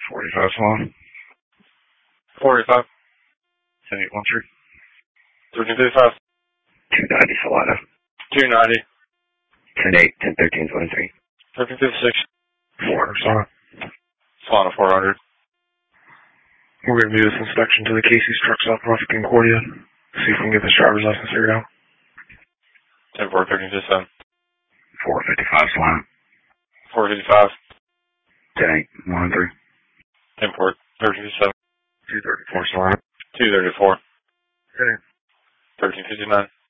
45 Salon. 45. 7813. 1355. 290 Salado. 290. 10-8, 10-13, 23. 1356. 400 Salon. Solana 400. We're going to do this inspection to the Casey's truck stop off of Concordia. See if we can get this driver's license figured out. 10-4, 1357. 455 Salon. 455. 10-8, 113. 10-4, 1357. 234 Salon. 234. 10-8. 1359.